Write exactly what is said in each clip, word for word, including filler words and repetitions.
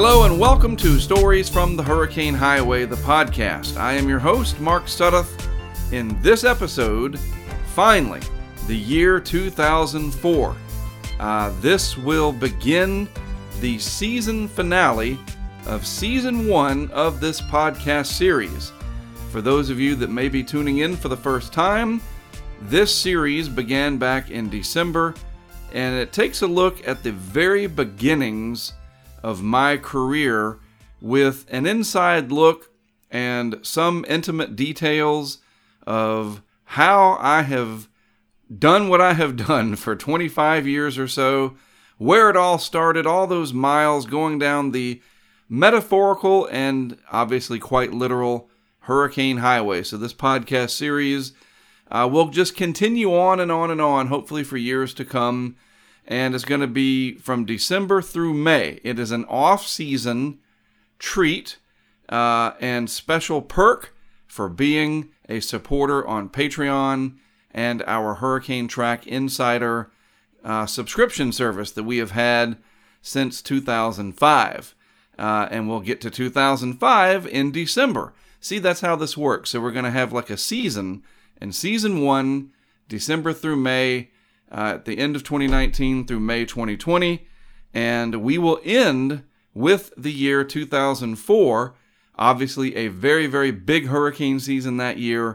Hello and welcome to Stories from the Hurricane Highway, the podcast. I am your host, Mark Sudduth. In this episode, finally, the year two thousand four. Uh, this will begin the season finale of season one of this podcast series. For those of you that may be tuning in for the first time, this series began back in December, and it takes a look at the very beginnings of my career with an inside look and some intimate details of how I have done what I have done for twenty-five years or so, where it all started, all those miles going down the metaphorical and obviously quite literal Hurricane Highway. So this podcast series uh, will just continue on and on and on, hopefully for years to come. And it's going to be from December through May. It is an off-season treat uh, and special perk for being a supporter on Patreon and our Hurricane Track Insider uh, subscription service that we have had since two thousand five. Uh, and we'll get to two thousand five in December. See, that's how this works. So we're going to have like a season, and season one, December through May, Uh, at the end of twenty nineteen through May twenty twenty, and we will end with the year two thousand four, obviously a very, very big hurricane season that year,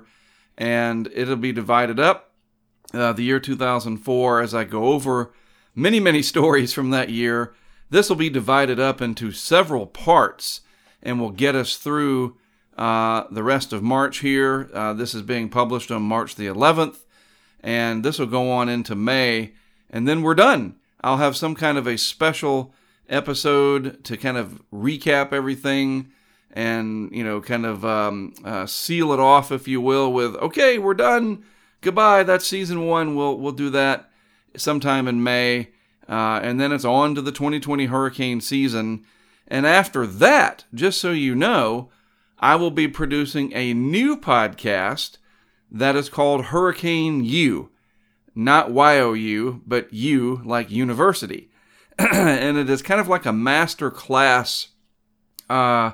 and it'll be divided up, uh, the year two thousand four, as I go over many, many stories from that year. This will be divided up into several parts, and will get us through uh, the rest of March here. Uh, this is being published on March the eleventh. And this will go on into May, and then we're done. I'll have some kind of a special episode to kind of recap everything and, you know, kind of um, uh, seal it off, if you will, with, okay, we're done. Goodbye. That's season one. We'll we'll do that sometime in May. Uh, and then it's on to the twenty twenty hurricane season. And after that, just so you know, I will be producing a new podcast that is called Hurricane U. Not Y O U, but U like university. And it is kind of like a master class uh,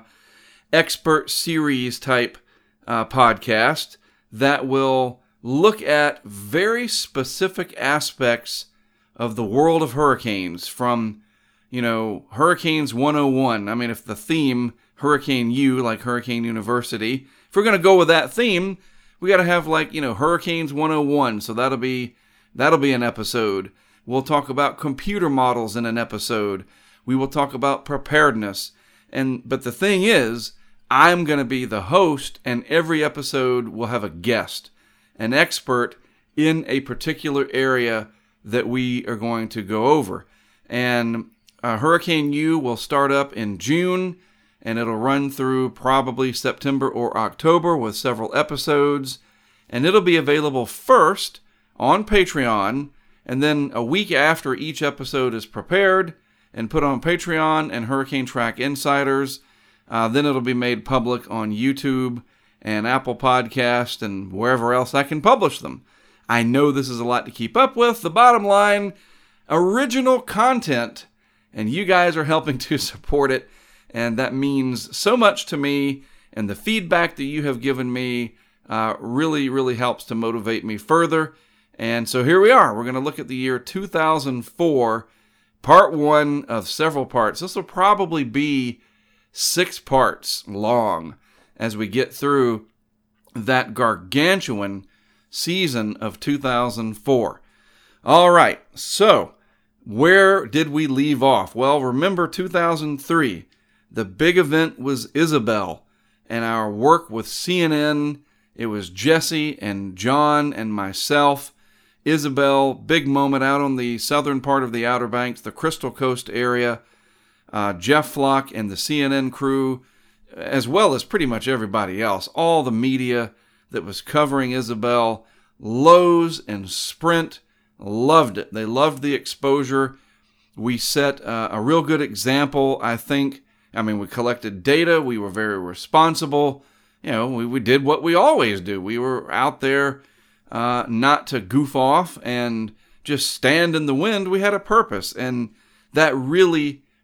expert series type uh, podcast that will look at very specific aspects of the world of hurricanes from, you know, Hurricanes one oh one. I mean, if the theme, Hurricane U, like Hurricane University, if we're going to go with that theme, we got to have, like, you know, Hurricanes one oh one, so that'll be that'll be an episode. We'll talk about computer models in an episode. We will talk about preparedness. And but the thing is, I'm going to be the host, and every episode will have a guest, an expert in a particular area that we are going to go over. And uh, Hurricane U will start up in June, and it'll run through probably September or October with several episodes. And it'll be available first on Patreon, and then a week after each episode is prepared and put on Patreon and Hurricane Track Insiders, uh, then it'll be made public on YouTube and Apple Podcast and wherever else I can publish them. I know this is a lot to keep up with. The bottom line, original content, and you guys are helping to support it. And that means so much to me, and the feedback that you have given me uh, really, really helps to motivate me further. And so here we are. We're going to look at the year two thousand four, part one of several parts. This will probably be six parts long as we get through that gargantuan season of two thousand four. All right, so where did we leave off? Well, remember two thousand three. The big event was Isabel and our work with C N N. It was Jesse and John and myself. Isabel, big moment out on the southern part of the Outer Banks, the Crystal Coast area. Uh, Jeff Flock and the C N N crew, as well as pretty much everybody else. All the media that was covering Isabel. Lowe's and Sprint loved it. They loved the exposure. We set uh, a real good example, I think. I mean, we collected data. We were very responsible. You know, we, we did what we always do. We were out there uh, not to goof off and just stand in the wind. We had a purpose, and that really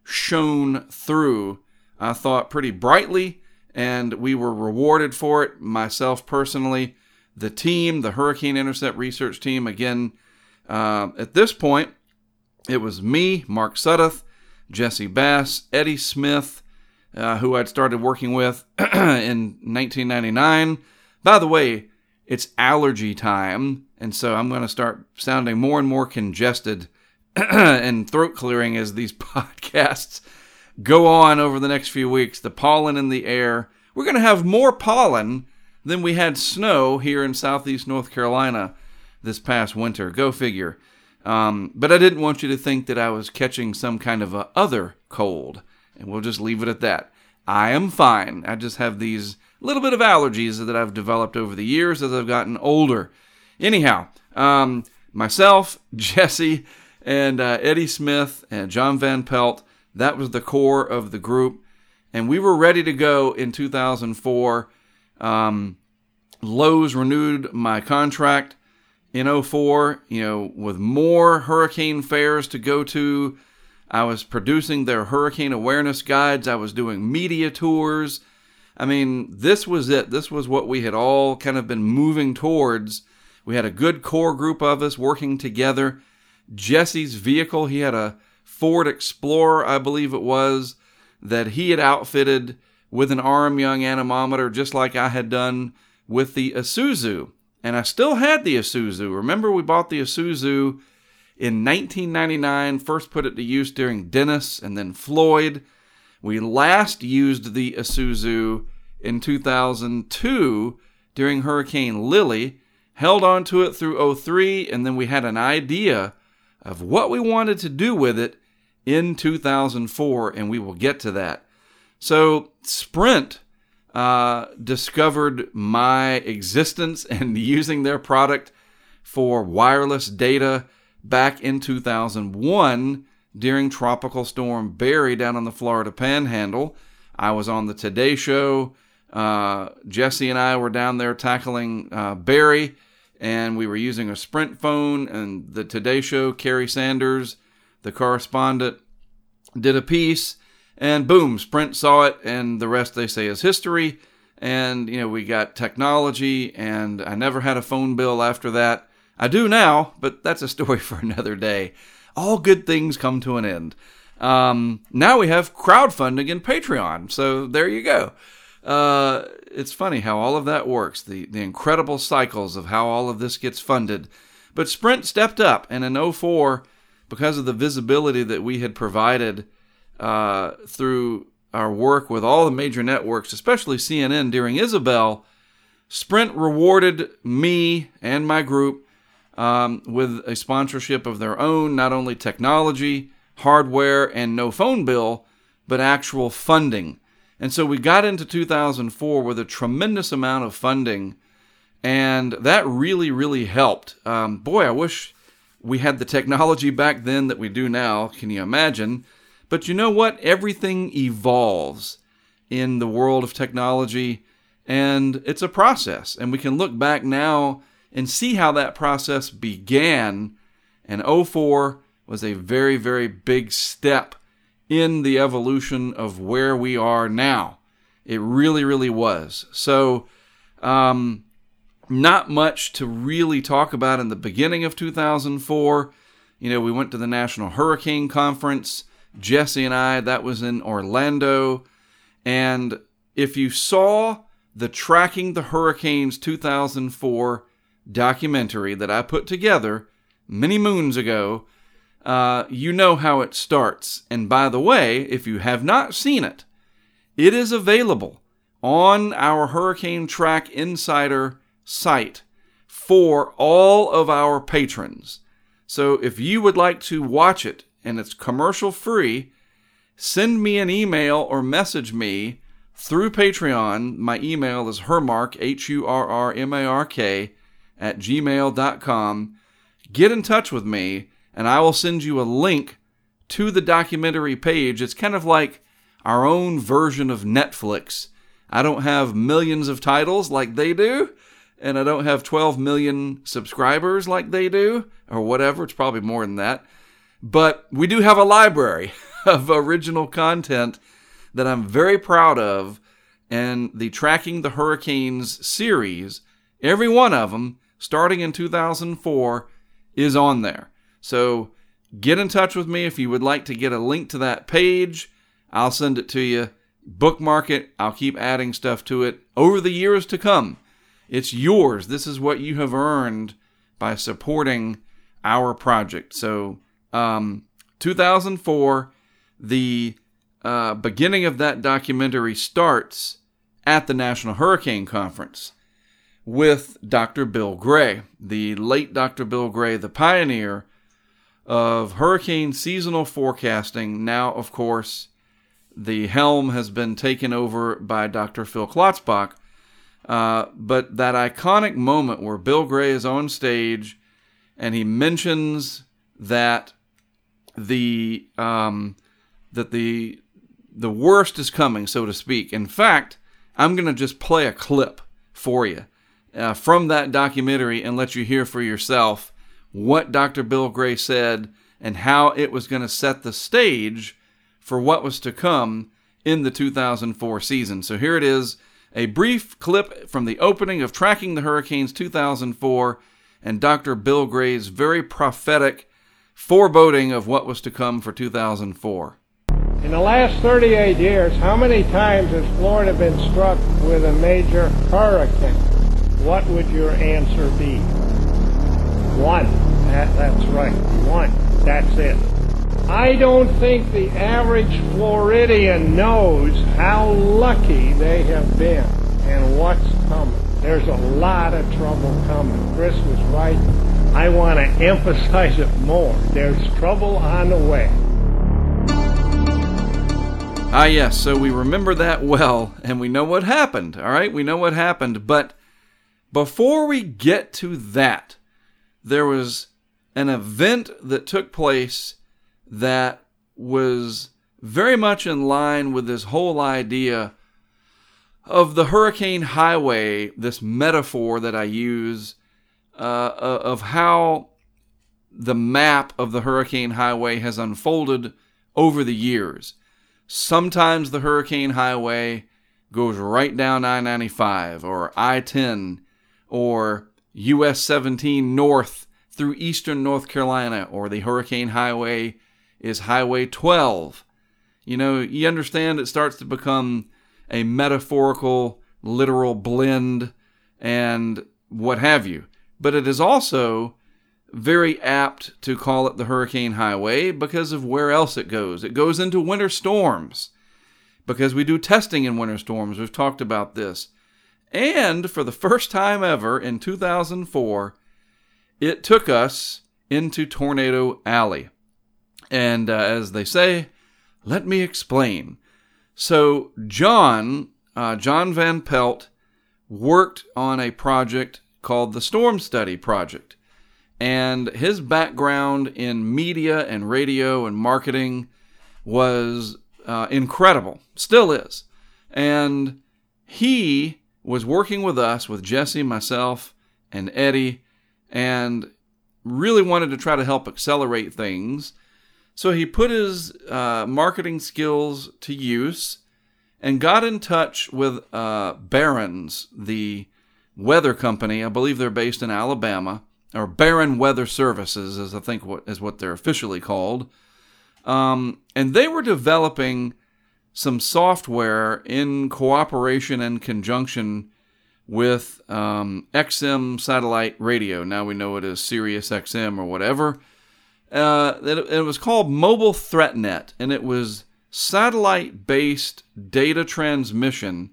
shone through, I thought, pretty brightly, and we were rewarded for it, myself personally, the team, the Hurricane Intercept research team. Again, uh, at this point, it was me, Mark Sudduth, Jesse Bass, Eddie Smith, uh, who I'd started working with in nineteen ninety-nine. By the way, it's allergy time, and so I'm going to start sounding more and more congested and throat clearing as these podcasts go on over the next few weeks. The pollen in the air. We're going to have more pollen than we had snow here in southeast North Carolina this past winter. Go figure. Um, but I didn't want you to think that I was catching some kind of a other cold, and we'll just leave it at that. I am fine. I just have these little bit of allergies that I've developed over the years as I've gotten older. Anyhow, um, myself, Jesse, and uh, Eddie Smith, and John Van Pelt, that was the core of the group, and we were ready to go in two thousand four. Um, Lowe's renewed my contract in oh four, you know, with more hurricane fairs to go to. I was producing their hurricane awareness guides. I was doing media tours. I mean, this was it. This was what we had all kind of been moving towards. We had a good core group of us working together. Jesse's vehicle, he had a Ford Explorer, I believe it was, that he had outfitted with an Arm Young anemometer, just like I had done with the Isuzu. And I still had the Isuzu. Remember, we bought the Isuzu in nineteen ninety-nine, first put it to use during Dennis and then Floyd. We last used the Isuzu in two thousand two during Hurricane Lily, held on to it through oh three, and then we had an idea of what we wanted to do with it in two thousand four, and we will get to that. So Sprint uh, discovered my existence and using their product for wireless data back in two thousand one during Tropical Storm Barry down on the Florida Panhandle. I was on the Today Show. Uh, Jesse and I were down there tackling uh, Barry, and we were using a Sprint phone, and the Today Show, Kerry Sanders, the correspondent, did a piece, and boom, Sprint saw it, and the rest, they say, is history. And, you know, we got technology, and I never had a phone bill after that. I do now, but that's a story for another day. All good things come to an end. Um, now we have crowdfunding and Patreon, so there you go. Uh, it's funny how all of that works, the, the incredible cycles of how all of this gets funded. But Sprint stepped up, and in oh four, because of the visibility that we had provided uh, through our work with all the major networks, especially C N N during Isabel, Sprint rewarded me and my group um, with a sponsorship of their own, not only technology, hardware, and no phone bill, but actual funding. And so we got into two thousand four with a tremendous amount of funding, and that really, really helped. Um, boy, I wish we had the technology back then that we do now. Can you imagine? But you know what? Everything evolves in the world of technology, and it's a process. And we can look back now and see how that process began. And oh four was a very, very big step in the evolution of where we are now. It really, really was. So, um, not much to really talk about in the beginning of two thousand four. You know, we went to the National Hurricane Conference. Jesse and I, that was in Orlando. And if you saw the Tracking the Hurricanes two thousand four documentary that I put together many moons ago, uh, you know how it starts. And by the way, if you have not seen it, it is available on our Hurricane Track Insider site for all of our patrons. So if you would like to watch it, and it's commercial free, send me an email or message me through Patreon. My email is hermark, H U R R M A R K, at gmail dot com. Get in touch with me, and I will send you a link to the documentary page. It's kind of like our own version of Netflix. I don't have millions of titles like they do, and I don't have twelve million subscribers like they do, or whatever. It's probably more than that. But we do have a library. of original content that I'm very proud of. And the Tracking the Hurricanes series, every one of them, starting in two thousand four, is on there. So get in touch with me if you would like to get a link to that page. I'll send it to you. Bookmark it. I'll keep adding stuff to it over the years to come. It's yours. This is what you have earned by supporting our project. So, um, two thousand four, the uh, beginning of that documentary starts at the National Hurricane Conference with Doctor Bill Gray, the late Doctor Bill Gray, the pioneer of hurricane seasonal forecasting. Now, of course, the helm has been taken over by Doctor Phil Klotzbach. Uh, but that iconic moment where Bill Gray is on stage and he mentions that the um, that the the worst is coming, so to speak. In fact, I'm going to just play a clip for you uh, from that documentary and let you hear for yourself what Doctor Bill Gray said and how it was going to set the stage for what was to come in the two thousand four season. So here it is, a brief clip from the opening of Tracking the Hurricanes two thousand four and Doctor Bill Gray's very prophetic foreboding of what was to come for two thousand four. In the last thirty-eight years, how many times has Florida been struck with a major hurricane? What would your answer be? One. That, that's right. One. That's it. I don't think the average Floridian knows how lucky they have been and what's coming. There's a lot of trouble coming. Chris was right. I want to emphasize it more. There's trouble on the way. Ah, yes, so we remember that well, and we know what happened, all right? We know what happened, but before we get to that, there was an event that took place that was very much in line with this whole idea of the hurricane highway, this metaphor that I use, uh, of how the map of the hurricane highway has unfolded over the years. Sometimes the hurricane highway goes right down I ninety-five or I ten or U S seventeen north through eastern North Carolina, or the hurricane highway is Highway twelve. You know, you understand it starts to become a metaphorical, literal blend and what have you. But it is also very apt to call it the hurricane highway because of where else it goes. It goes into winter storms because we do testing in winter storms. We've talked about this. And for the first time ever in two thousand four, it took us into Tornado Alley. And uh, as they say, let me explain. So John, uh, John Van Pelt, worked on a project called the Storm Study Project. And his background in media and radio and marketing was uh, incredible, still is. And he was working with us, with Jesse, myself, and Eddie, and really wanted to try to help accelerate things. So he put his uh, marketing skills to use and got in touch with uh, Barron's, the weather company. I believe they're based in Alabama, or Barron Weather Services, is I think what is what they're officially called. Um, and they were developing some software in cooperation and conjunction with um, X M satellite radio. Now we know it as Sirius X M or whatever. Uh, it, it was called Mobile ThreatNet, and it was satellite-based data transmission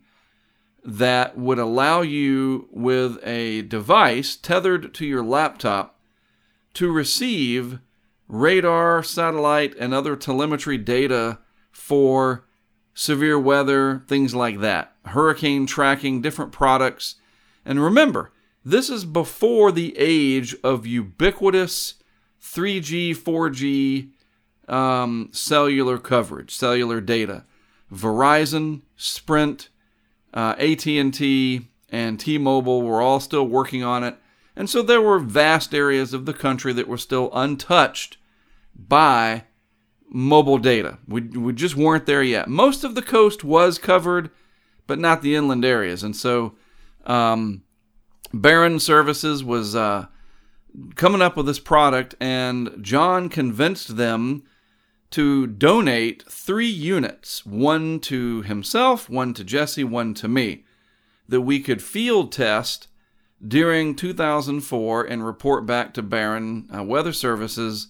that would allow you, with a device tethered to your laptop, to receive radar, satellite, and other telemetry data for severe weather, things like that. Hurricane tracking, different products. And remember, this is before the age of ubiquitous three G, four G um, cellular coverage, cellular data. Verizon, Sprint, uh, A T and T, and T-Mobile were all still working on it. And so there were vast areas of the country that were still untouched by mobile data. We, we just weren't there yet. Most of the coast was covered, but not the inland areas. And so um, Barron Services was uh, coming up with this product, and John convinced them to donate three units, one to himself, one to Jesse, one to me, that we could field test during two thousand four and report back to Barron uh, Weather Services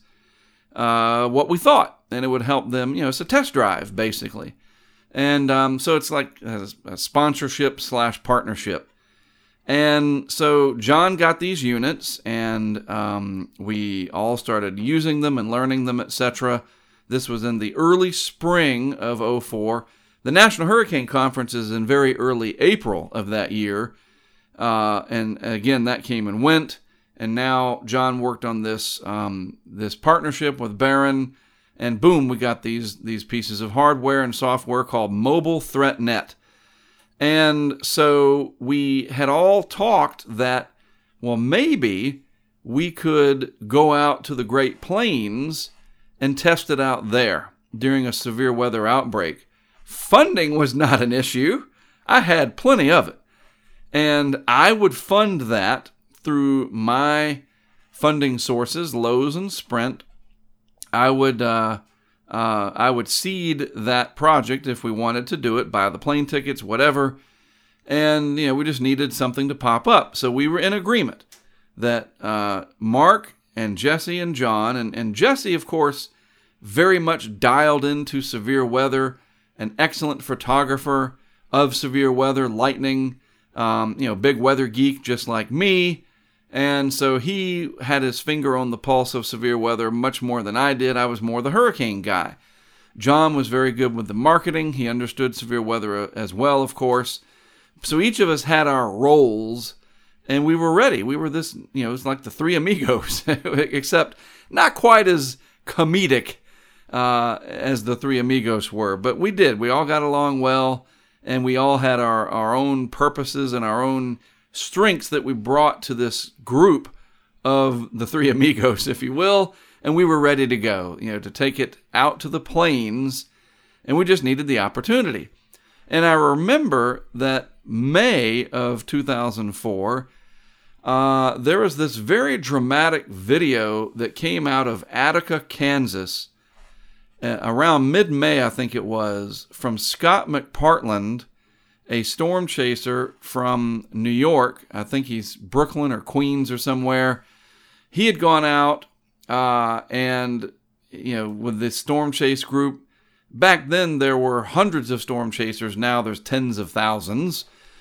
uh, what we thought. And it would help them, you know, it's a test drive, basically. And um, so it's like a, a sponsorship slash partnership. And so John got these units, and um, we all started using them and learning them, et cetera. This was in the early spring of oh four. The National Hurricane Conference is in very early April of that year. Uh, and again, that came and went. And now John worked on this um, this partnership with Barron. And boom, we got these, these pieces of hardware and software called Mobile Threat Net. And so we had all talked that, well, maybe we could go out to the Great Plains and test it out there during a severe weather outbreak. Funding was not an issue. I had plenty of it. And I would fund that through my funding sources, Lowe's and Sprint. I would uh, uh, I would seed that project if we wanted to do it, buy the plane tickets, whatever. And, you know, we just needed something to pop up. So we were in agreement that uh, Mark and Jesse and John, and, and Jesse, of course, very much dialed into severe weather, an excellent photographer of severe weather, lightning, um, you know, big weather geek just like me. And so he had his finger on the pulse of severe weather much more than I did. I was more the hurricane guy. John was very good with the marketing. He understood severe weather as well, of course. So each of us had our roles, and we were ready. We were this, you know, it was like the Three Amigos, except not quite as comedic uh, as the Three Amigos were. But we did. We all got along well, and we all had our, our own purposes and our own strengths that we brought to this group of the Three Amigos, if you will, and we were ready to go, you know, to take it out to the plains, and we just needed the opportunity. And I remember that May of two thousand four, uh, there was this very dramatic video that came out of Attica, Kansas, uh, around mid-May, I think it was, from Scott McPartland, a storm chaser from New York. I think he's Brooklyn or Queens or somewhere. He had gone out uh, and, you know, with this storm chase group. Back then, there were hundreds of storm chasers. Now there's tens of thousands,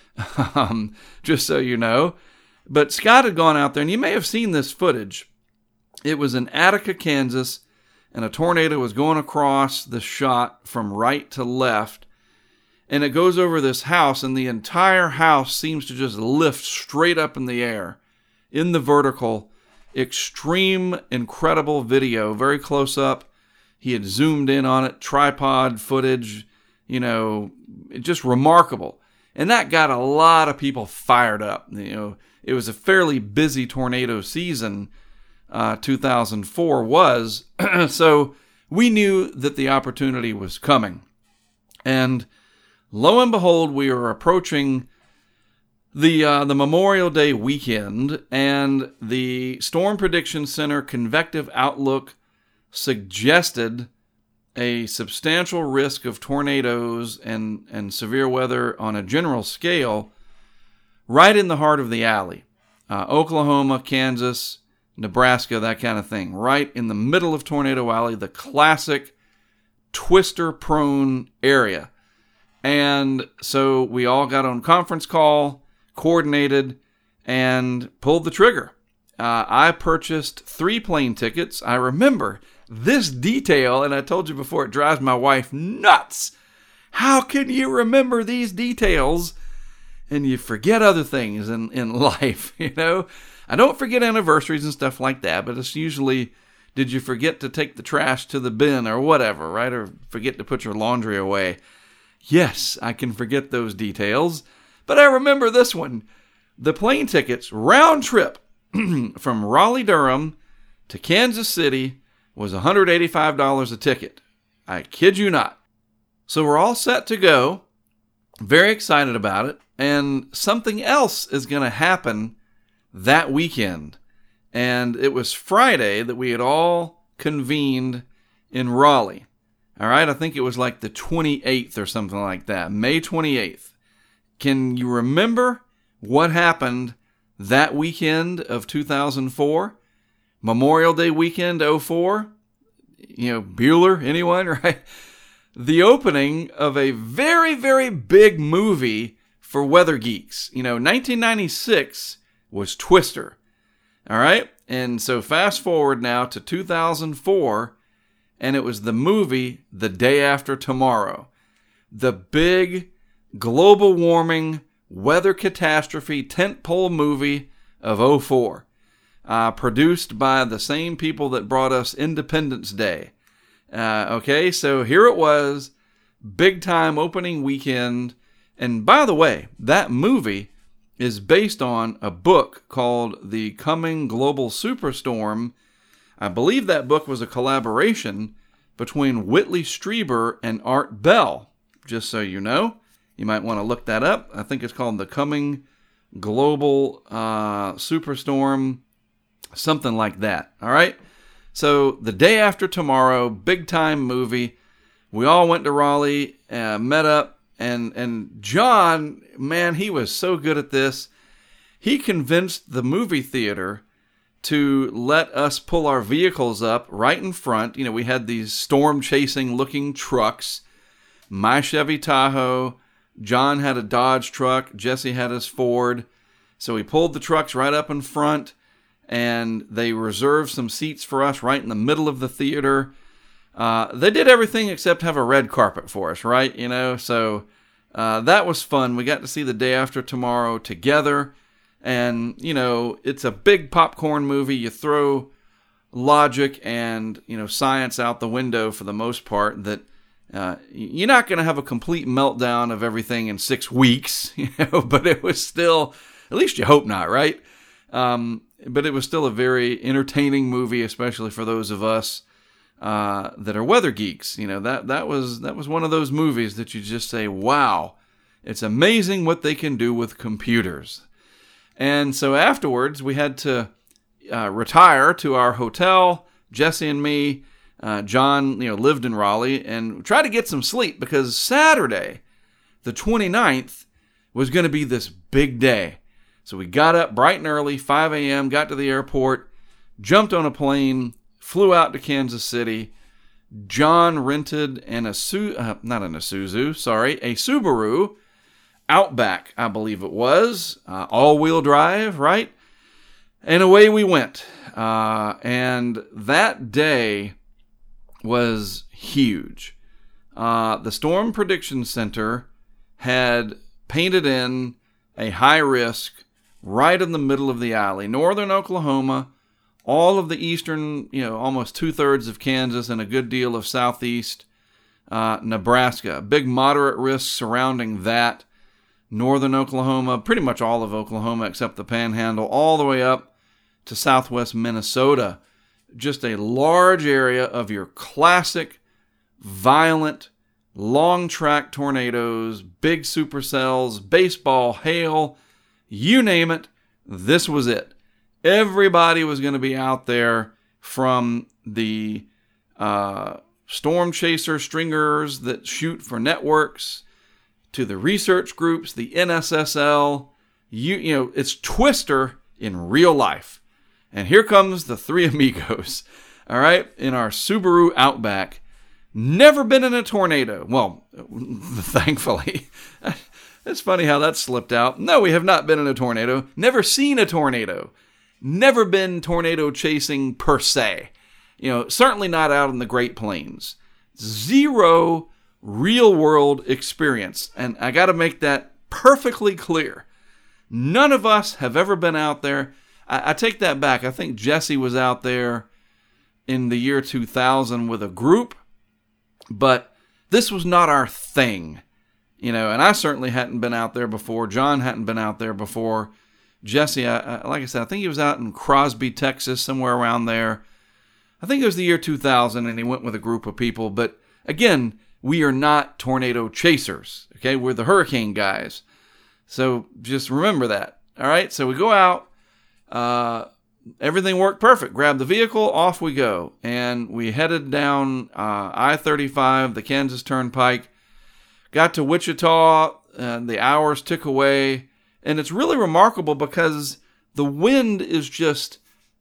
um, just so you know. But Scott had gone out there, and you may have seen this footage. It was in Attica, Kansas, and a tornado was going across the shot from right to left. And it goes over this house, and the entire house seems to just lift straight up in the air, in the vertical. Extreme, incredible video, very close up. He had zoomed in on it, tripod footage, you know, just remarkable. And that got a lot of people fired up. You know, it was a fairly busy tornado season, uh, two thousand four was. So we knew that the opportunity was coming. And lo and behold, we are approaching the uh, the Memorial Day weekend, and the Storm Prediction Center Convective Outlook suggested a substantial risk of tornadoes and, and severe weather on a general scale right in the heart of the alley. Uh, Oklahoma, Kansas, Nebraska, that kind of thing. Right in the middle of Tornado Alley, the classic twister-prone area. And so we all got on conference call, coordinated, and pulled the trigger. Uh, I purchased three plane tickets. I remember this detail, and I told you before, it drives my wife nuts. How can you remember these details and you forget other things in, in life, you know? I don't forget anniversaries and stuff like that, but it's usually, did you forget to take the trash to the bin or whatever, right? Or forget to put your laundry away. Yes, I can forget those details, but I remember this one. The plane tickets, round trip from Raleigh-Durham to Kansas City, was one hundred eighty-five dollars a ticket. I kid you not. So we're all set to go. Very excited about it. And something else is going to happen that weekend. And it was Friday that we had all convened in Raleigh. All right, I think it was like the twenty-eighth or something like that, May twenty-eighth. Can you remember what happened that weekend of two thousand four? Memorial Day weekend oh four? You know, Bueller, anyone, right? The opening of a very, very big movie for weather geeks. You know, nineteen ninety-six was Twister. All right? And so fast forward now to two thousand four, and it was the movie The Day After Tomorrow. The big global warming weather catastrophe tentpole movie of oh four. Uh, produced by the same people that brought us Independence Day. Uh, okay, so here it was, big time opening weekend. And by the way, that movie is based on a book called The Coming Global Superstorm. I believe that book was a collaboration between Whitley Strieber and Art Bell. Just so you know, you might want to look that up. I think it's called The Coming Global uh, Superstorm, something like that. All right. So The Day After Tomorrow, big time movie. We all went to Raleigh, uh, met up, and and John, man, he was so good at this. He convinced the movie theater to let us pull our vehicles up right in front. You know, we had these storm-chasing looking trucks. My Chevy Tahoe, John had a Dodge truck, Jesse had his Ford. So we pulled the trucks right up in front, and they reserved some seats for us right in the middle of the theater. Uh, they did everything except have a red carpet for us, right? You know, so uh, that was fun. We got to see The Day After Tomorrow together. And, you know, it's a big popcorn movie. You throw logic and, you know, science out the window for the most part. That uh, you're not going to have a complete meltdown of everything in six weeks, you know, but it was still, at least you hope not, right? Um, but it was still a very entertaining movie, especially for those of us uh, that are weather geeks. You know, that that was that was one of those movies that you just say, wow, it's amazing what they can do with computers. And so afterwards, we had to uh, retire to our hotel. Jesse and me, uh, John, you know, lived in Raleigh, and try to get some sleep because Saturday, the twenty-ninth, was going to be this big day. So we got up bright and early, five a.m., got to the airport, jumped on a plane, flew out to Kansas City. John rented an Isuzu, uh, not an Isuzu, sorry, a Subaru Outback, I believe it was, uh, all-wheel drive, right? And away we went. Uh, and that day was huge. Uh, the Storm Prediction Center had painted in a high risk right in the middle of the alley. Northern Oklahoma, all of the eastern, you know, almost two-thirds of Kansas and a good deal of southeast uh, Nebraska. Big moderate risk surrounding that. Northern Oklahoma, pretty much all of Oklahoma except the Panhandle, all the way up to southwest Minnesota. Just a large area of your classic, violent, long-track tornadoes, big supercells, baseball, hail, you name it, this was it. Everybody was going to be out there, from the uh, storm chaser stringers that shoot for networks to the research groups, the N S S L. You, you know, it's Twister in real life. And here comes the three amigos, all right, in our Subaru Outback. Never been in a tornado. Well, thankfully. It's funny how that slipped out. No, we have not been in a tornado. Never seen a tornado. Never been tornado chasing per se. You know, certainly not out in the Great Plains. Zero real-world experience. And I got to make that perfectly clear. None of us have ever been out there. I, I take that back. I think Jesse was out there in the year two thousand with a group. But this was not our thing. You know, and I certainly hadn't been out there before. John hadn't been out there before. Jesse, I, I, like I said, I think he was out in Crosby, Texas, somewhere around there. I think it was the year two thousand, and he went with a group of people. But Again, we are not tornado chasers, okay? We're the hurricane guys. So just remember that, all right? So we go out. Uh, everything worked perfect. Grab the vehicle, off we go. And we headed down uh, I thirty-five, the Kansas Turnpike. Got to Wichita, and the hours tick away. And it's really remarkable because the wind is just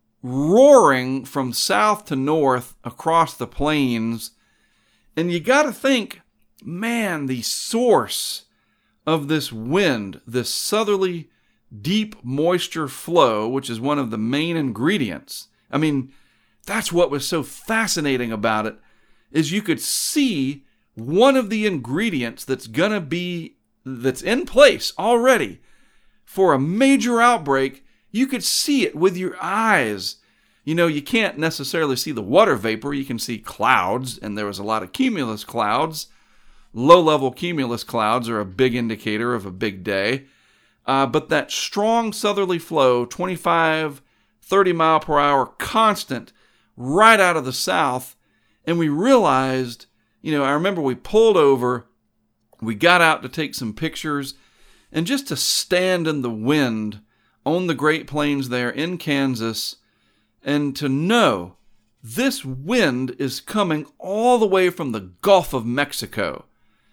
roaring from south to north across the plains. And you got to think, man, the source of this wind, this southerly deep moisture flow, which is one of the main ingredients. I mean, that's what was so fascinating about it, is you could see one of the ingredients that's going to be, that's in place already for a major outbreak. You could see it with your eyes. You know, you can't necessarily see the water vapor. You can see clouds, and there was a lot of cumulus clouds. Low-level cumulus clouds are a big indicator of a big day. Uh, but that strong southerly flow, twenty-five, thirty mile per hour, constant, right out of the south. And we realized, you know, I remember we pulled over, we got out to take some pictures, and just to stand in the wind on the Great Plains there in Kansas, and to know this wind is coming all the way from the Gulf of Mexico,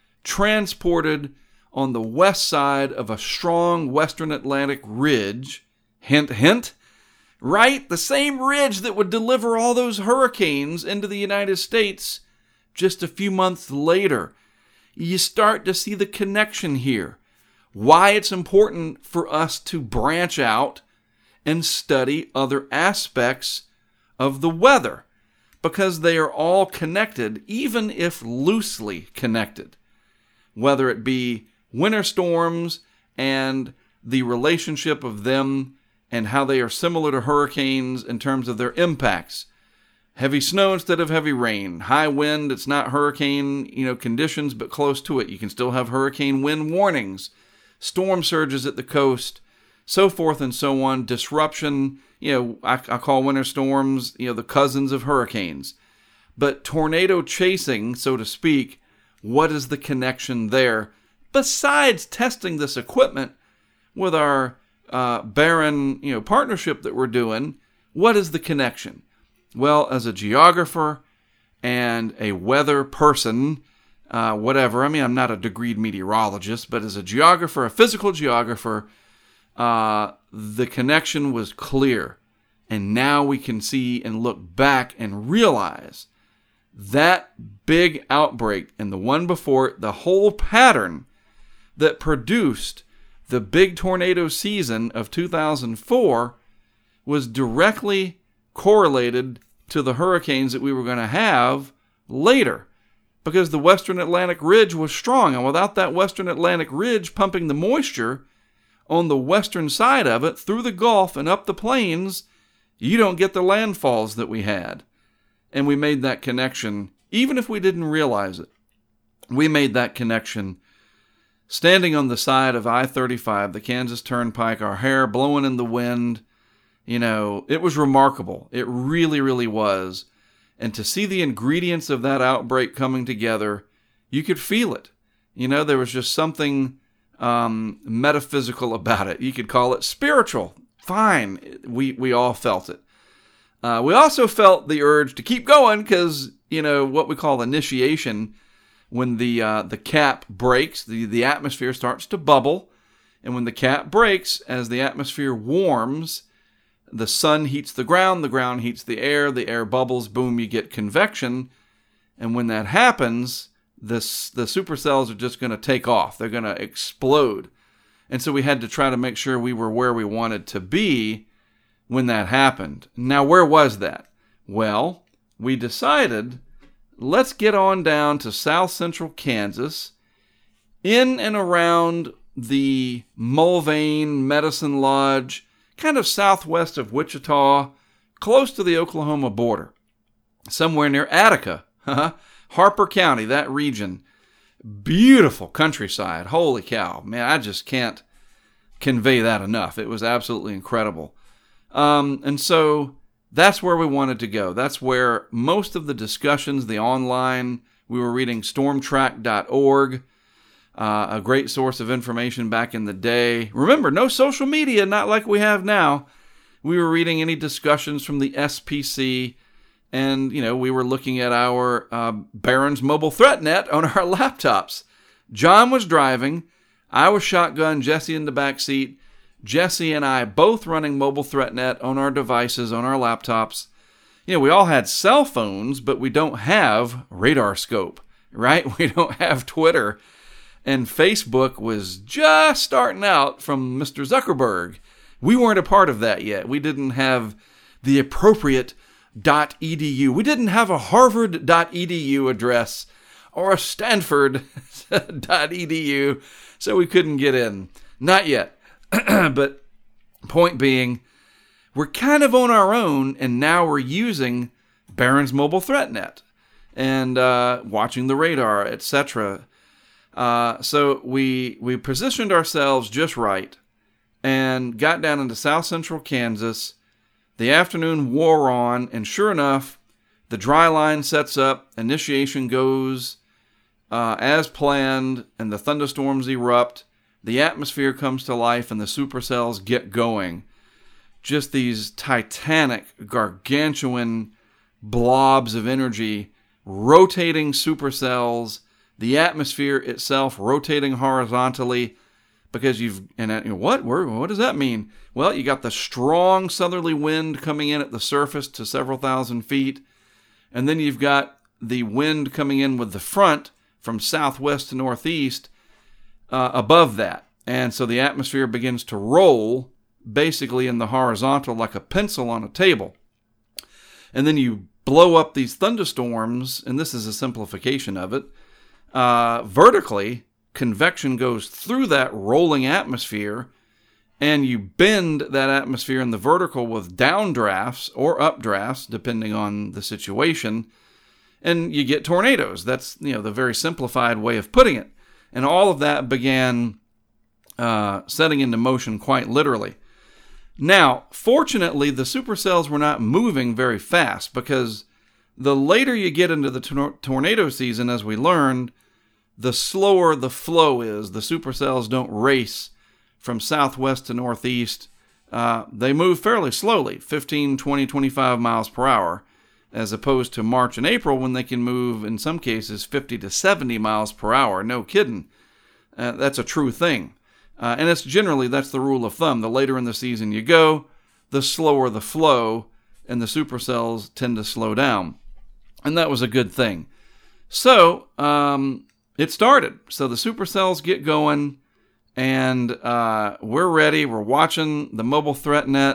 transported on the west side of a strong western Atlantic ridge, hint, hint, right? The same ridge that would deliver all those hurricanes into the United States just a few months later. You start to see the connection here. Why it's important for us to branch out and study other aspects of the weather, because they are all connected, even if loosely connected. Whether it be winter storms and the relationship of them and how they are similar to hurricanes in terms of their impacts. Heavy snow instead of heavy rain. High wind, it's not hurricane, you know, conditions, but close to it. You can still have hurricane wind warnings. Storm surges at the coast, so forth and so on. Disruption, you know, I, I call winter storms, you know, the cousins of hurricanes. But tornado chasing, so to speak, what is the connection there? Besides testing this equipment with our uh, Barron, you know, partnership that we're doing, what is the connection? Well, as a geographer and a weather person, uh, whatever, I mean, I'm not a degreed meteorologist, but as a geographer, a physical geographer, uh, the connection was clear. And now we can see and look back and realize that big outbreak and the one before it, the whole pattern that produced the big tornado season of two thousand four was directly correlated to the hurricanes that we were going to have later, because the Western Atlantic Ridge was strong. And without that Western Atlantic Ridge pumping the moisture on the western side of it through the Gulf and up the plains, you don't get the landfalls that we had. And we made that connection, even if we didn't realize it. We made that connection standing on the side of I thirty-five, the Kansas Turnpike, our hair blowing in the wind. You know, it was remarkable. It really, really was. And to see the ingredients of that outbreak coming together, you could feel it. You know, there was just something um, metaphysical about it. You could call it spiritual. Fine. We, we all felt it. Uh, we also felt the urge to keep going because, you know, what we call initiation, when the uh, the cap breaks, the, the atmosphere starts to bubble. And when the cap breaks, as the atmosphere warms, the sun heats the ground, the ground heats the air, the air bubbles, boom, you get convection. And when that happens, this, the supercells are just going to take off. They're going to explode. And so we had to try to make sure we were where we wanted to be when that happened. Now, where was that? Well, we decided, let's get on down to south central Kansas, in and around the Mulvane Medicine Lodge, kind of southwest of Wichita, close to the Oklahoma border, somewhere near Attica, Harper County, that region. Beautiful countryside. Holy cow. Man, I just can't convey that enough. It was absolutely incredible. Um, and so that's where we wanted to go. That's where most of the discussions, the online We were reading storm track dot org, uh, a great source of information back in the day. Remember, no social media, not like we have now. We were reading any discussions from the S P C, and, you know, we were looking at our uh, Barron's Mobile Threat Net on our laptops. John was driving. I was shotgun, Jesse in the back seat. Jesse and I both running Mobile Threat Net on our devices, on our laptops. You know, we all had cell phones, but we don't have Radar Scope, right? We don't have Twitter. And Facebook was just starting out from Mister Zuckerberg. We weren't a part of that yet. We didn't have the appropriate .edu. We didn't have a Harvard dot E D U address or a Stanford dot E D U, so we couldn't get in. Not yet. But point being, we're kind of on our own, and now we're using Barron's Mobile Threat Net and uh, watching the radar, et cetera. Uh, so we we positioned ourselves just right and got down into south central Kansas. The afternoon wore on, and sure enough, the dry line sets up, initiation goes uh, as planned, and the thunderstorms erupt. The atmosphere comes to life, and the supercells get going. Just these titanic, gargantuan blobs of energy, rotating supercells, the atmosphere itself rotating horizontally, because you've, and you know, what, Where, what does that mean? Well, you got the strong southerly wind coming in at the surface to several thousand feet, and then you've got the wind coming in with the front from southwest to northeast uh, above that. And so the atmosphere begins to roll basically in the horizontal like a pencil on a table. And then you blow up these thunderstorms, and this is a simplification of it. Uh, vertically, convection goes through that rolling atmosphere, and you bend that atmosphere in the vertical with downdrafts or updrafts, depending on the situation, and you get tornadoes. That's, you know, the very simplified way of putting it. And all of that began uh, setting into motion quite literally. Now, fortunately, the supercells were not moving very fast, because the later you get into the tor- tornado season, as we learned, the slower the flow is. The supercells don't race from southwest to northeast. Uh, they move fairly slowly, fifteen, twenty, twenty-five miles per hour, as opposed to March and April, when they can move, in some cases, fifty to seventy miles per hour. No kidding. Uh, that's a true thing. Uh, and it's generally, that's the rule of thumb. The later in the season you go, the slower the flow, and the supercells tend to slow down. And that was a good thing. So, um, it started. So the supercells get going, and uh, we're ready. We're watching the Mobile Threat Net,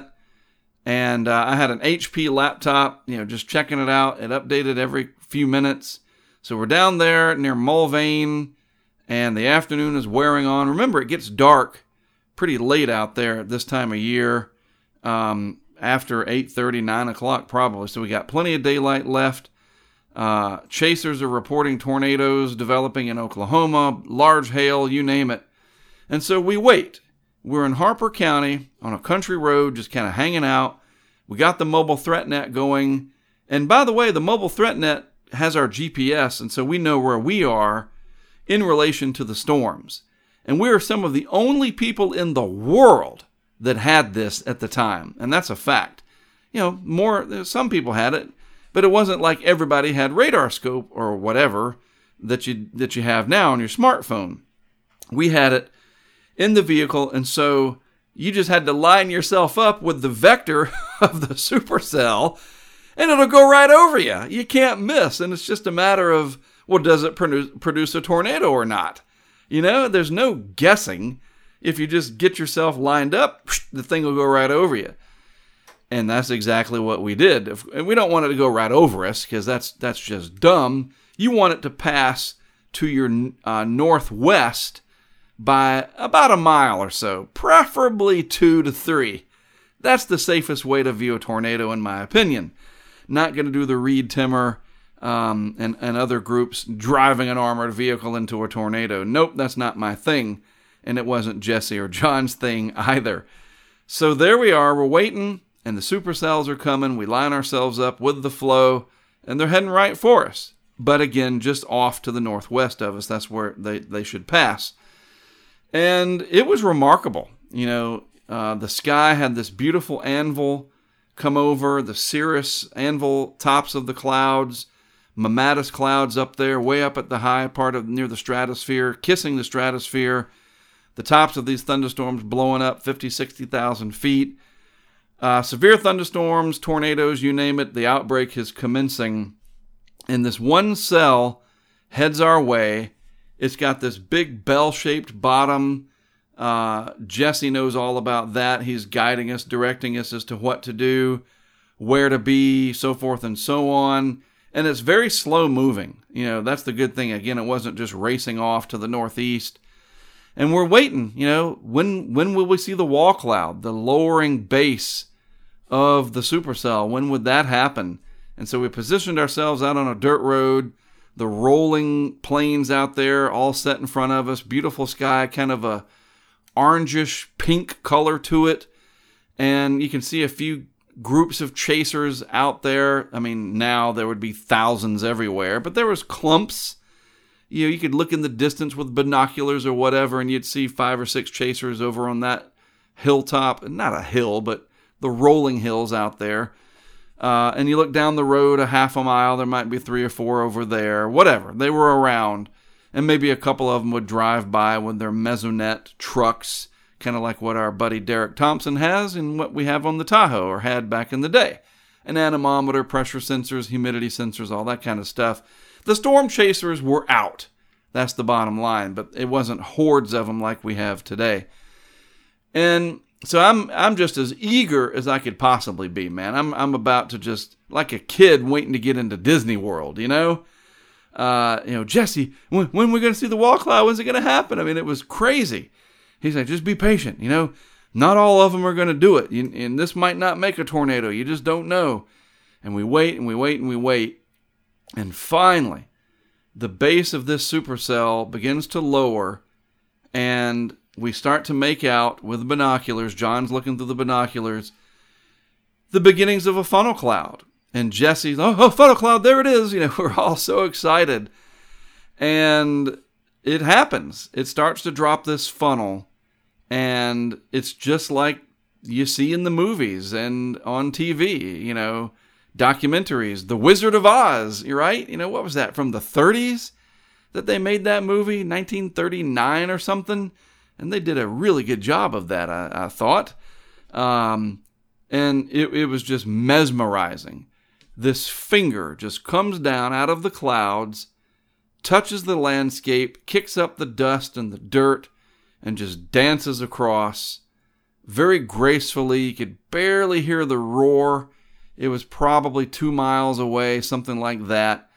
and uh, I had an H P laptop, you know, just checking it out. It updated every few minutes. So we're down there near Mulvane, and the afternoon is wearing on. Remember, it gets dark pretty late out there at this time of year, um, after eight thirty, nine o'clock probably. So we got plenty of daylight left. Uh, chasers are reporting tornadoes developing in Oklahoma, large hail, you name it. And so we wait. We're in Harper County on a country road, just kind of hanging out. We got the Mobile Threat Net going. And by the way, the Mobile Threat Net has our G P S, and so we know where we are in relation to the storms. And we are some of the only people in the world that had this at the time. And that's a fact. You know, more, some people had it, but it wasn't like everybody had Radar Scope or whatever that you that you have now on your smartphone. We had it in the vehicle, and so you just had to line yourself up with the vector of the supercell, and it'll go right over you. You can't miss, and it's just a matter of, well, does it produce, produce a tornado or not? You know, there's no guessing. If you just get yourself lined up, the thing will go right over you. And that's exactly what we did. If, and we don't want it to go right over us, because that's that's just dumb. You want it to pass to your uh, northwest by about a mile or so, preferably two to three. That's the safest way to view a tornado, in my opinion. Not going to do the Reed Timmer um, and, and other groups driving an armored vehicle into a tornado. Nope, that's not my thing. And it wasn't Jesse or John's thing either. So there we are, we're waiting. And the supercells are coming. We line ourselves up with the flow, and they're heading right for us. but again, just off to the northwest of us. That's where they, they should pass. And it was remarkable. You know, uh, the sky had this beautiful anvil come over, the cirrus anvil tops of the clouds, mammatus clouds up there, way up at the high part of near the stratosphere, kissing the stratosphere. The tops of these thunderstorms blowing up fifty, sixty thousand feet. Uh, severe thunderstorms, tornadoes, you name it, the outbreak is commencing. And this one cell heads our way. It's got this big bell-shaped bottom. Uh, Jesse knows all about that. He's guiding us, directing us as to what to do, where to be, so forth and so on. And it's very slow moving. You know, that's the good thing. Again, it wasn't just racing off to the northeast. And we're waiting, you know, when when will we see the wall cloud, the lowering base of the supercell? When would that happen? And so we positioned ourselves out on a dirt road, the rolling plains out there all set in front of us, beautiful sky, kind of a orangish pink color to it. And you can see a few groups of chasers out there. I mean, now there would be thousands everywhere, but there was clumps. You know, you could look in the distance with binoculars or whatever, and you'd see five or six chasers over on that hilltop. Not a hill, but the rolling hills out there. Uh, and you look down the road a half a mile, there might be three or four over there. Whatever. They were around. And maybe a couple of them would drive by with their Maisonette trucks, kind of like what our buddy Derek Thompson has and what we have on the Tahoe, or had back in the day. An anemometer, pressure sensors, humidity sensors, all that kind of stuff. The storm chasers were out. That's the bottom line, but it wasn't hordes of them like we have today. And so I'm I'm just as eager as I could possibly be, man. I'm I'm about to just, like a kid waiting to get into Disney World, you know? Uh, you know, Jesse, when, when are we going to see the wall cloud? When's it going to happen? I mean, it was crazy. He's like, just be patient, you know? Not all of them are going to do it, you, and this might not make a tornado. You just don't know. And we wait and we wait and we wait. And finally, the base of this supercell begins to lower, and we start to make out with binoculars. John's looking through the binoculars, the beginnings of a funnel cloud. And Jesse's, oh, oh, funnel cloud, there it is. You know, we're all so excited. And it happens. It starts to drop this funnel, and it's just like you see in the movies and on T V, you know, documentaries. The Wizard of Oz, you're right? You know, what was that, from the thirties that they made that movie? nineteen thirty-nine or something? And they did a really good job of that, I, I thought. Um, and it, it was just mesmerizing. This finger just comes down out of the clouds, touches the landscape, kicks up the dust and the dirt, and just dances across very gracefully. You could barely hear the roar. It was probably two miles away, something like that.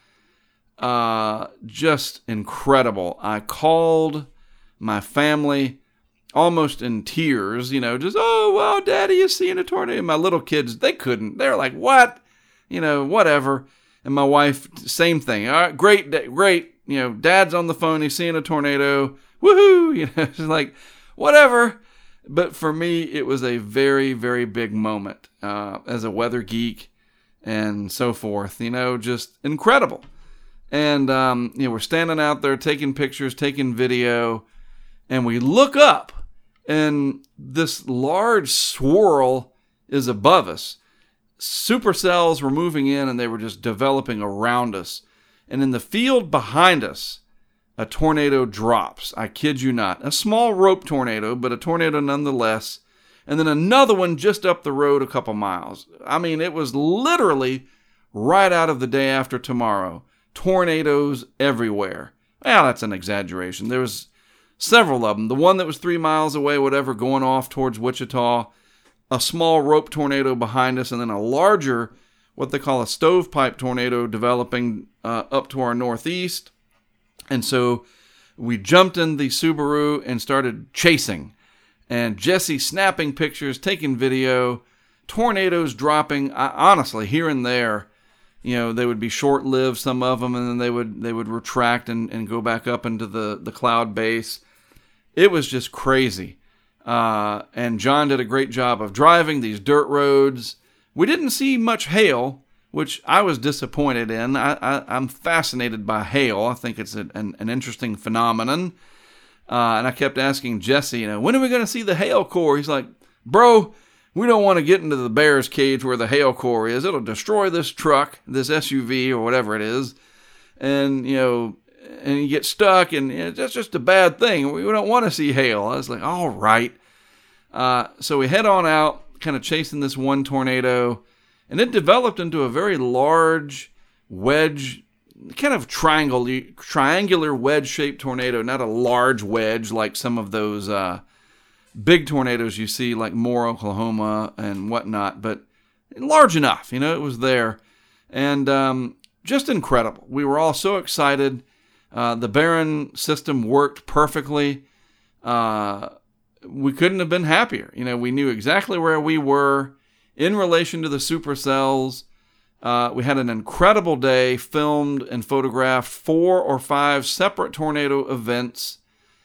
Uh, just incredible. I called my family almost in tears, you know, just, oh, wow, Daddy is seeing a tornado. And my little kids, they couldn't. They're like, what? You know, whatever. And my wife, same thing. All right, great, great. You know, Dad's on the phone. He's seeing a tornado. Woohoo! You know, it's like, whatever. But for me, it was a very, very big moment uh, as a weather geek and so forth. You know, just incredible. And, um, you know, we're standing out there taking pictures, taking video, and we look up, and this large swirl is above us. Supercells were moving in, and they were just developing around us. And in the field behind us, a tornado drops. I kid you not. A small rope tornado, but a tornado nonetheless. And then another one just up the road a couple miles. I mean, it was literally right out of The Day After Tomorrow. Tornadoes everywhere. Well, that's an exaggeration. There was several of them. The one that was three miles away, whatever, going off towards Wichita. A small rope tornado behind us, and then a larger, what they call a stovepipe tornado, developing uh, up to our northeast. And so we jumped in the Subaru and started chasing. And Jesse snapping pictures, taking video, tornadoes dropping. I, honestly, here and there, you know, they would be short-lived, some of them, and then they would they would retract and, and go back up into the, the cloud base. It was just crazy. Uh, and John did a great job of driving these dirt roads. We didn't see much hail, which I was disappointed in. I, I, I'm fascinated by hail. I think it's a, an, an interesting phenomenon. Uh, and I kept asking Jesse, you know, when are we going to see the hail core? He's like, bro, we don't want to get into the bear's cage where the hail core is. It'll destroy this truck, this S U V or whatever it is. And, you know, and you get stuck, and you know, that's just a bad thing. We don't want to see hail. I was like, all right. Uh, so we head on out, kind of chasing this one tornado, and it developed into a very large wedge, kind of triangle, triangular wedge-shaped tornado, not a large wedge like some of those uh, big tornadoes you see like Moore, Oklahoma and whatnot, but large enough, you know, it was there. And um, just incredible. We were all so excited. Uh, the Barron system worked perfectly. Uh, we couldn't have been happier. You know, we knew exactly where we were in relation to the supercells. Uh, we had an incredible day, filmed and photographed four or five separate tornado events.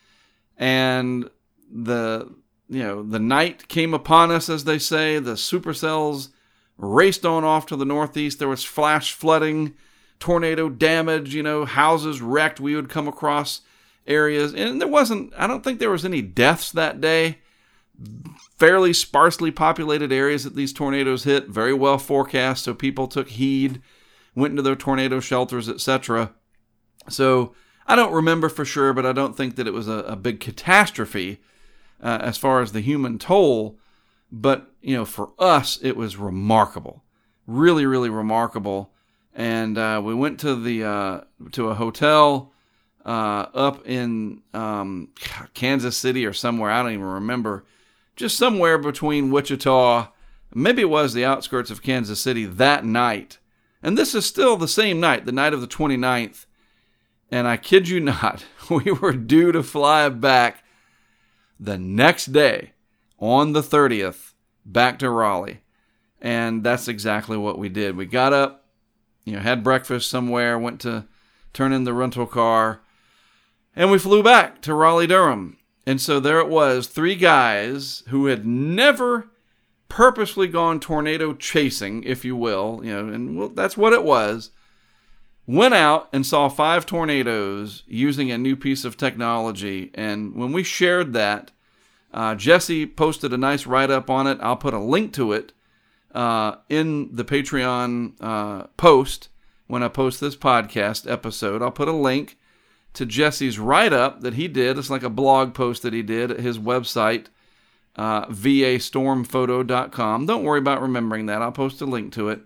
And the, you know, the night came upon us, as they say. The supercells raced on off to the northeast. There was flash flooding, tornado damage, you know, houses wrecked. We would come across areas. And there wasn't, I don't think there was any deaths that day. Fairly sparsely populated areas that these tornadoes hit, very well forecast, so people took heed, went into their tornado shelters, et cetera. So I don't remember for sure, but I don't think that it was a, a big catastrophe uh, as far as the human toll. But, you know, for us, it was remarkable. Really, really remarkable. And uh, we went to the uh, to a hotel uh, up in um, Kansas City or somewhere. I don't even remember. Just somewhere between Wichita, maybe it was the outskirts of Kansas City that night. And this is still the same night, the night of the twenty-ninth. And I kid you not, we were due to fly back the next day on the thirtieth back to Raleigh. And that's exactly what we did. We got up, you know, had breakfast somewhere, went to turn in the rental car, and we flew back to Raleigh-Durham. And so there it was, three guys who had never purposely gone tornado chasing, if you will, you know, and well, that's what it was, went out and saw five tornadoes using a new piece of technology. And when we shared that, uh, Jesse posted a nice write-up on it. I'll put a link to it uh, in the Patreon uh, post when I post this podcast episode. I'll put a link to Jesse's write-up that he did. It's like a blog post that he did at his website, uh, v a storm photo dot com. Don't worry about remembering that. I'll post a link to it.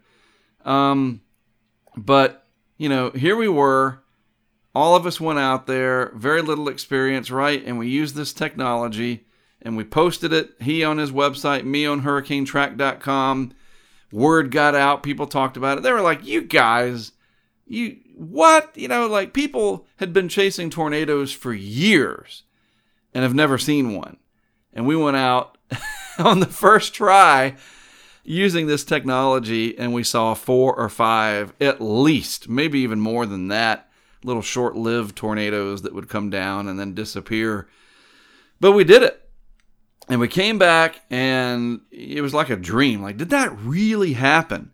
Um, but, you know, here we were. All of us went out there, very little experience, right? And we used this technology, and we posted it. He on his website, me on hurricane track dot com. Word got out. People talked about it. They were like, you guys, you... What? You know, like people had been chasing tornadoes for years and have never seen one. And we went out on the first try using this technology, and we saw four or five, at least, maybe even more than that, little short-lived tornadoes that would come down and then disappear. But we did it. And we came back, and it was like a dream. Like, did that really happen?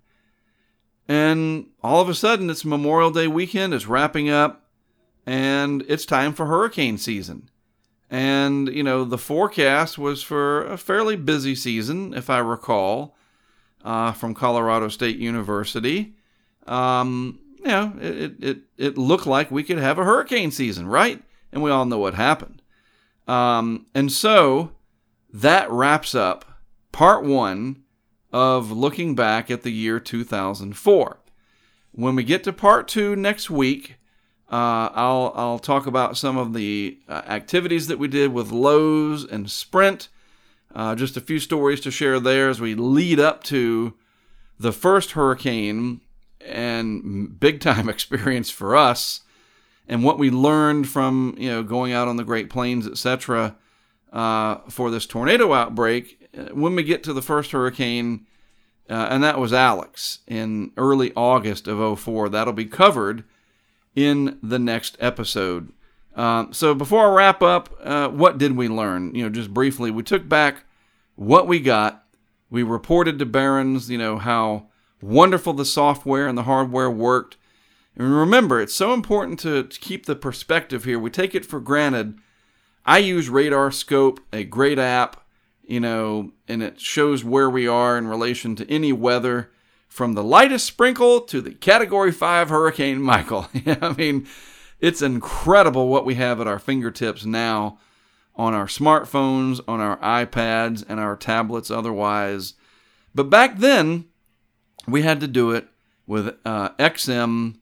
And all of a sudden, it's Memorial Day weekend, it's wrapping up, and it's time for hurricane season. And, you know, the forecast was for a fairly busy season, if I recall, uh, from Colorado State University. Um, you know, it, it, it looked like we could have a hurricane season, right? And we all know what happened. Um, and so that wraps up part one of looking back at the year two thousand four. When we get to part two next week, uh, I'll I'll talk about some of the uh, activities that we did with Lowe's and Sprint. Uh, just a few stories to share there as we lead up to the first hurricane and big time experience for us, and what we learned from you know going out on the Great Plains, et cetera, uh, for this tornado outbreak. When we get to the first hurricane, uh, and that was Alex in early August of oh four. That'll be covered in the next episode. Uh, so before I wrap up, uh, what did we learn? You know, just briefly, we took back what we got. We reported to Barron's, you know, how wonderful the software and the hardware worked. And remember, it's so important to, to keep the perspective here. We take it for granted. I use RadarScope, a great app, you know, and it shows where we are in relation to any weather, from the lightest sprinkle to the Category five Hurricane Michael. I mean, it's incredible what we have at our fingertips now on our smartphones, on our iPads, and our tablets otherwise. But back then, we had to do it with uh, X M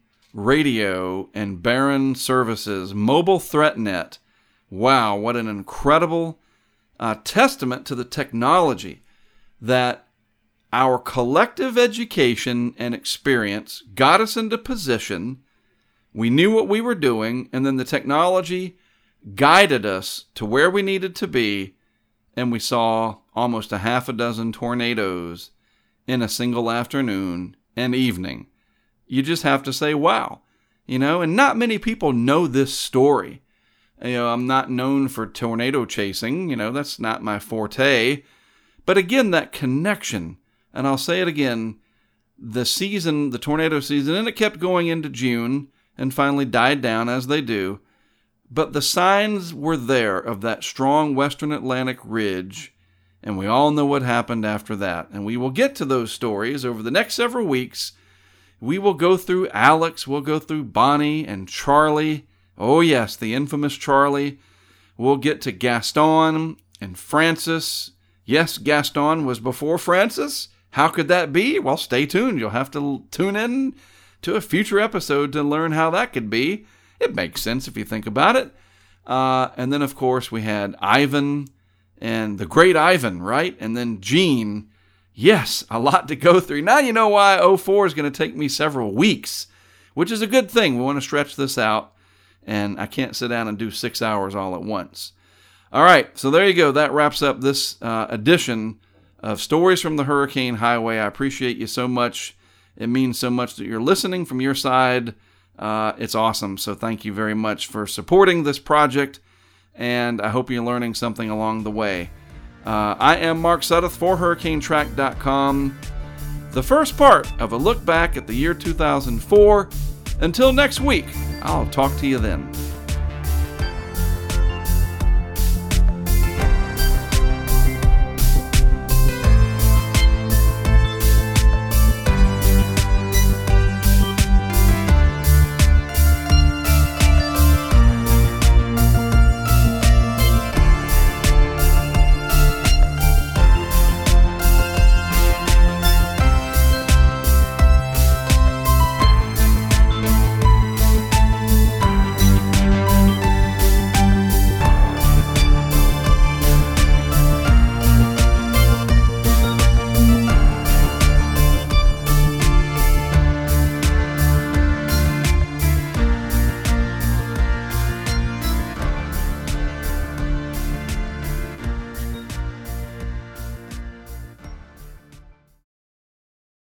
radio and Barron Services, Mobile ThreatNet. Wow, what an incredible uh, testament to the technology that our collective education and experience got us into position. We knew what we were doing, and then the technology guided us to where we needed to be, and we saw almost a half a dozen tornadoes in a single afternoon and evening. You just have to say, wow. You know, and not many people know this story. You know, I'm not known for tornado chasing. You know, that's not my forte. But again, that connection, and I'll say it again, the season, the tornado season, and it kept going into June and finally died down as they do. But the signs were there of that strong western Atlantic ridge, and we all know what happened after that. And we will get to those stories over the next several weeks. We will go through Alex, we'll go through Bonnie and Charlie. Oh yes, the infamous Charlie. We'll get to Gaston and Francis. Yes, Gaston was before Francis. How could that be? Well, stay tuned. You'll have to tune in to a future episode to learn how that could be. It makes sense if you think about it. Uh, and then, of course, we had Ivan and the great Ivan, right? And then Gene. Yes, a lot to go through. Now you know why oh four is going to take me several weeks, which is a good thing. We want to stretch this out, and I can't sit down and do six hours all at once. All right, so there you go. That wraps up this uh, edition of Stories from the Hurricane Highway. I appreciate you so much. It means so much that you're listening from your side. Uh, it's awesome. So thank you very much for supporting this project, and I hope you're learning something along the way. Uh, I am Mark Sudduth for Hurricane Track dot com. The first part of a look back at the year two thousand four. Until next week, I'll talk to you then.